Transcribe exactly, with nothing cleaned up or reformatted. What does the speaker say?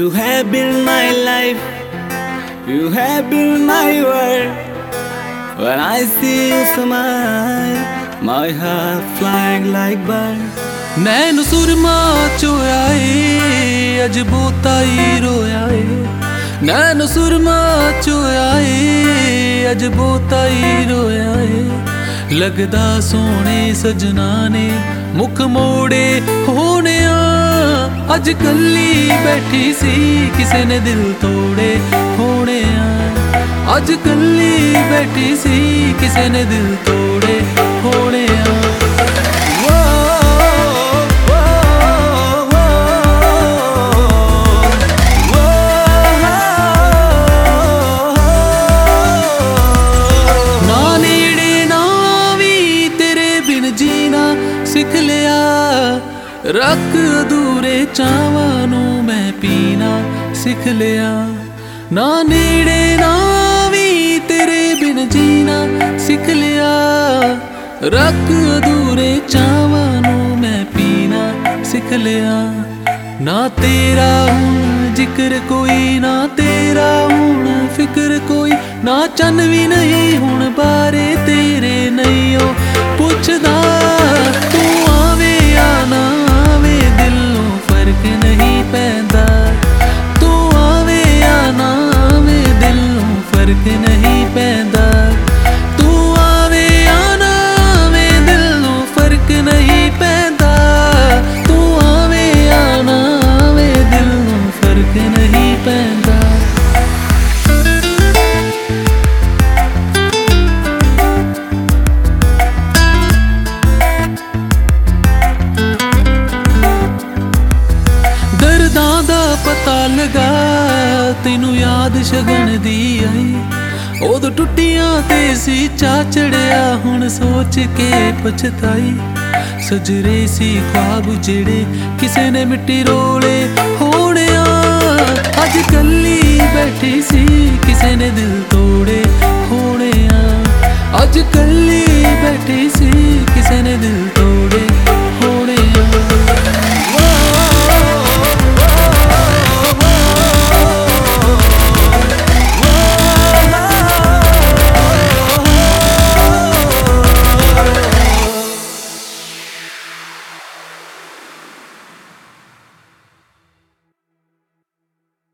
You have been my life, you have been my world. When I see you smile, my heart flying like bird. नैन सुरमा चोया ए अज बोता ही रोया ए नैन सुरमा चोया ए अज बोता ही रोया ए लगदा सोने सजना ने मुख मोड़े होने अज कल्ली बैठी सी किसे ने दिल तोड़े होने अज कल्ली बैठी सी किसे ने दिल तोड़े होने सिख लिया रख अधूरे चावां नू मैं पीना सिख लिया ना नेड़े ना भी तेरे बिन जीना सिख लिया रख अधूरे चावां नू मैं पीना सिख लिया ना तेरा हुण जिक्र कोई ना तेरा हुण फिक्र कोई ना चन भी नहीं हुण बारे तेरे नहीं ओ पुछदा तू आवे या ना आवे दिलों फर्क नहीं पैंदा तू आवे या ना आवे दिलों फर्क नहीं पैंदा तू आवे या ना आवे दिलों फर्क नहीं पैंदा तू आवे या ना आवे दिलों फर्क नहीं पैंदा पता लगा तेनू याद शगन दी आई उदों टुटियां ते सी चा चढ़िया हुण सोच के पछताई सजरे सी ख्वाब जेड़े किसे ने मिट्टी रोले होने अज कल्ली बैठी सी किसे ने दिल तोड़े होने अज कल्ली बैठी सी किसे ने दिल तोड़े